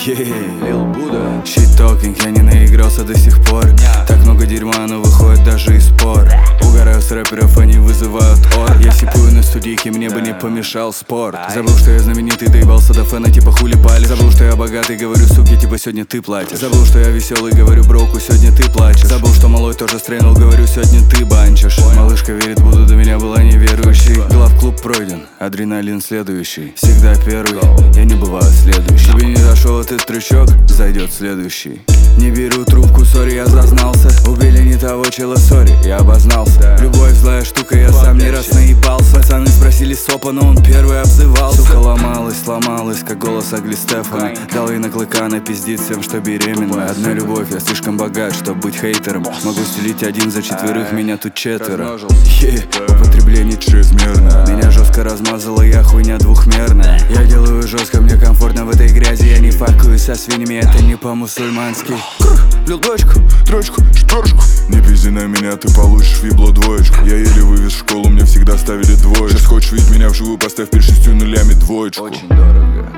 Лил Буда. Shit-talking, я не наигрался до сих пор. Так много дерьма, но выходит даже из спор. Угораю с рэперов, они вызывают ор. Я сипую на студийке, мне бы не помешал спорт. Забыл, что я знаменитый, доебался до фэна, типа хули пали. Забыл, что я богатый, говорю суки, типа сегодня ты платишь. Забыл, что я веселый, говорю броку, сегодня ты плачешь. Забыл, что малой тоже стрельнул, говорю, сегодня ты банчишь. Малышка верит, буду, до меня была неверующей. Главклуб пройден, адреналин следующий. Всегда первый, я не бываю следующий. Тебе не зашел этот трючок, зайдет следующий. Не беру трубку, сори, я зазнался. Убили не того чела, сори, я обознался. Любовь злая штука, я сам не раз наебался. Пацаны спросили сопа, но он первый обзывался. Сука ломалась, сломалась, как голос Агли Стефана. Дал ей на клыка, она пиздит всем, что беременна. Одна любовь, я слишком богат, чтобы быть хейтером. Могу стелить один за четверых, меня тут четверо. Употребление чрезмерно. Меня жестко размазала, я хуйня двухмерная. Я делаю жестко, мне комфортно в этой грязи. Я не факую со свиньями, это не по-мусульмански. Влил двоечку, троечку, четверочку. Не пизди на меня, ты получишь фибло двоечку. Я еле вывез в школу, мне всегда ставили двоечку. Сейчас хочешь видеть меня вживую, поставь перед 6 нулями двоечку. Очень дорого.